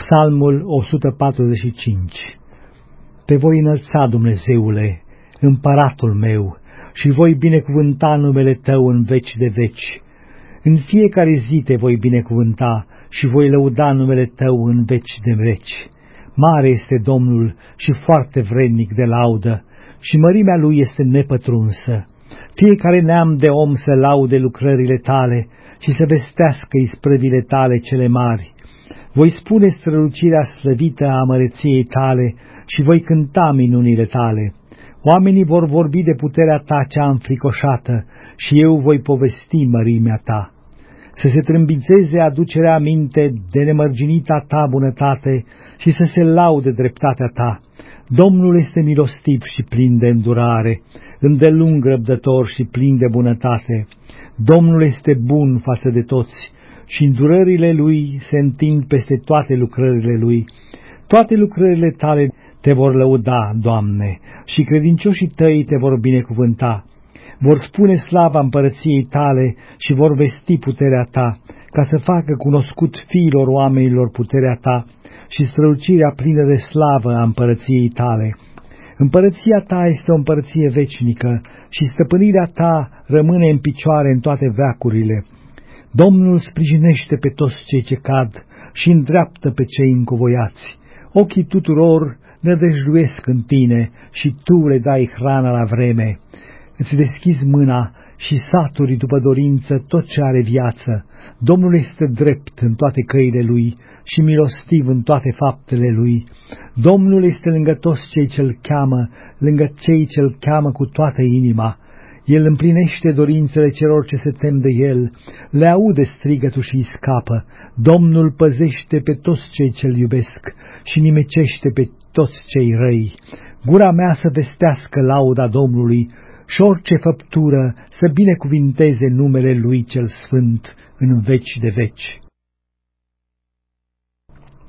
Psalmul 145. Pe voi înălța, Dumnezeule, împăratul meu, și voi binecuvânta numele Tău în veci de veci. În fiecare zi te voi binecuvânta și voi lăuda numele Tău în veci de veci. Mare este Domnul și foarte vrednic de laudă, și mărimea Lui este nepătrunsă. Fiecare neam de om să laude lucrările Tale și să vestească isprăvile Tale cele mari. Voi spune strălucirea slăvită a măreției Tale și voi cânta minunile Tale. Oamenii vor vorbi de puterea Ta cea înfricoșată și eu voi povesti mărimea Ta. Să se trâmbițeze aducerea aminte de nemărginita Ta bunătate și să se laude dreptatea Ta. Domnul este milostiv și plin de îndurare, îndelung răbdător și plin de bunătate. Domnul este bun față de toți și îndurările Lui se întind peste toate lucrările Lui. Toate lucrările Tale Te vor lăuda, Doamne, și credincioșii Tăi Te vor binecuvânta. Vor spune slava împărăției Tale și vor vesti puterea Ta, ca să facă cunoscut fiilor oamenilor puterea Ta și strălucirea plină de slavă a împărăției Tale. Împărăția Ta este o împărăție vecinică și stăpânirea Ta rămâne în picioare în toate veacurile. Domnul sprijinește pe toți cei ce cad și îndreaptă pe cei încovoiați. Ochii tuturor nădăjduiesc în Tine și Tu le dai hrana la vreme. Îți deschizi mâna și saturi după dorință tot ce are viață. Domnul este drept în toate căile Lui și milostiv în toate faptele Lui. Domnul este lângă toți cei ce-L cheamă, lângă cei ce-L cheamă cu toată inima. El împlinește dorințele celor ce se tem de El, le aude strigătul și îi scapă. Domnul păzește pe toți cei ce-L iubesc și nimecește pe toți cei răi. Gura mea să vestească lauda Domnului și orice făptură să binecuvinteze numele Lui cel Sfânt în veci de veci.